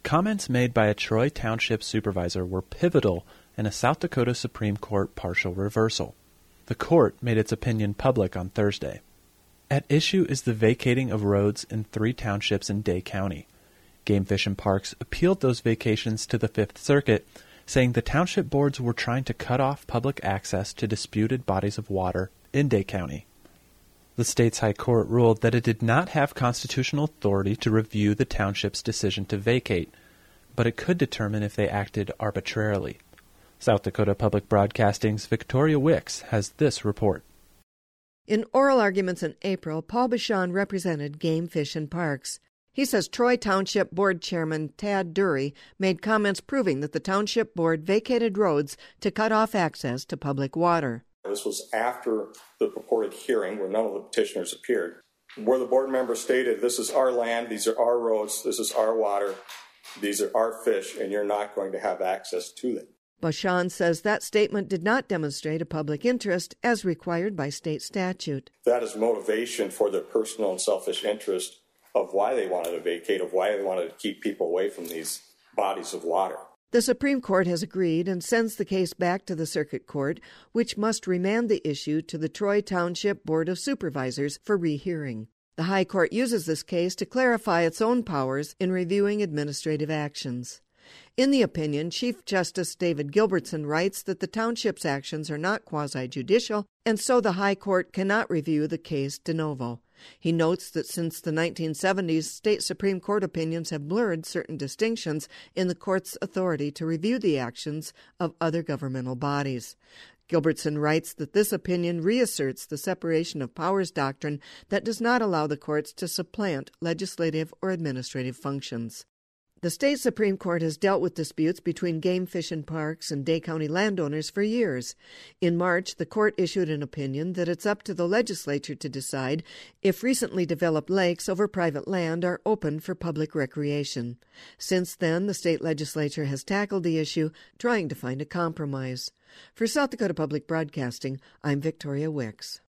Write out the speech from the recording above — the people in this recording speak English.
Comments made by a Troy Township supervisor were pivotal in a South Dakota Supreme Court partial reversal. The court made its opinion public on Thursday. At issue is the vacating of roads in 3 townships in Day County. Game Fish and Parks appealed those vacations to the Fifth Circuit, saying the township boards were trying to cut off public access to disputed bodies of water in Day County. The state's high court ruled that it did not have constitutional authority to review the township's decision to vacate, but it could determine if they acted arbitrarily. South Dakota Public Broadcasting's Victoria Wicks has this report. In oral arguments in April, Paul Bichon represented Game Fish and Parks. He says Troy Township Board Chairman Tad Dury made comments proving that the Township Board vacated roads to cut off access to public water. This was after the purported hearing where none of the petitioners appeared, where the board members stated, this is our land, these are our roads, this is our water, these are our fish, and you're not going to have access to them. Bichon says that statement did not demonstrate a public interest as required by state statute. That is motivation for their personal and selfish interest of why they wanted to vacate, of why they wanted to keep people away from these bodies of water. The Supreme Court has agreed and sends the case back to the Circuit Court, which must remand the issue to the Troy Township Board of Supervisors for rehearing. The High Court uses this case to clarify its own powers in reviewing administrative actions. In the opinion, Chief Justice David Gilbertson writes that the township's actions are not quasi-judicial, and so the High Court cannot review the case de novo. He notes that since the 1970s, state Supreme Court opinions have blurred certain distinctions in the court's authority to review the actions of other governmental bodies. Gilbertson writes that this opinion reasserts the separation of powers doctrine that does not allow the courts to supplant legislative or administrative functions. The state Supreme Court has dealt with disputes between Game Fish and Parks and Day County landowners for years. In March, the court issued an opinion that it's up to the legislature to decide if recently developed lakes over private land are open for public recreation. Since then, the state legislature has tackled the issue, trying to find a compromise. For South Dakota Public Broadcasting, I'm Victoria Wicks.